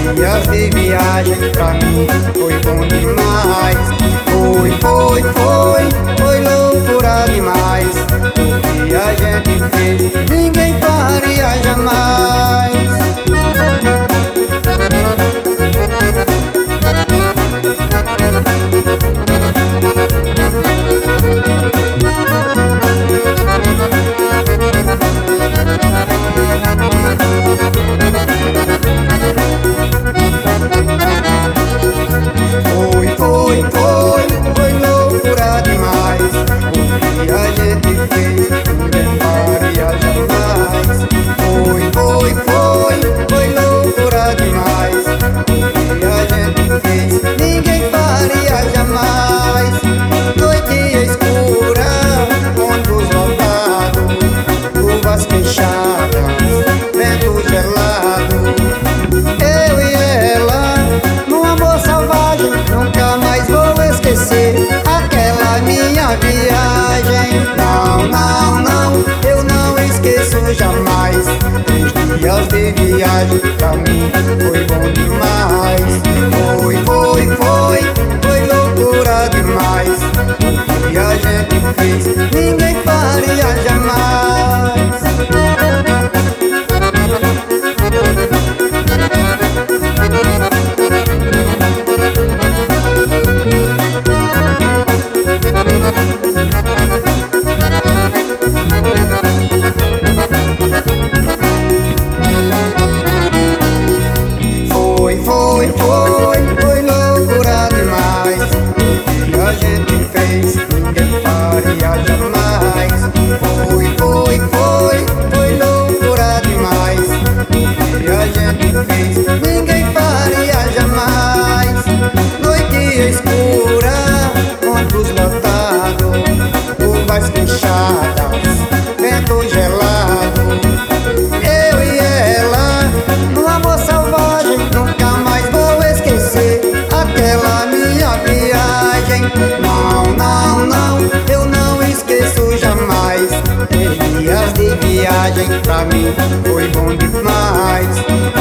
dias de viagem pra mim foi bom demais. Foi loucura demais. O que a gente fez ninguém faria jamais. Foi loucura demais. O que a gente fez ninguém faria jamais. Foi loucura demais. O que a gente fez ninguém faria jamais. Noite escura, ônibus lotado, curvas fechadas, vento gelado. Eu e ela, num amor selvagem, nunca mais vou esquecer aquela minha viagem. Não, eu não esqueço jamais. 3 dias de viagem pra mim foi bom demais. Foi loucura demais. O que a gente fez ninguém faria jamais. Foi loucura demais. O que a gente fez ninguém faria jamais. Foi loucura demais. O que a gente fez ninguém faria jamais. Noite escura, ônibus lotado, curvas fechadas, vento gelado. Eu e ela, no amor selvagem, nunca mais vou esquecer aquela minha viagem. Não, eu não esqueço jamais. 3 dias de viagem pra mim foi bom demais.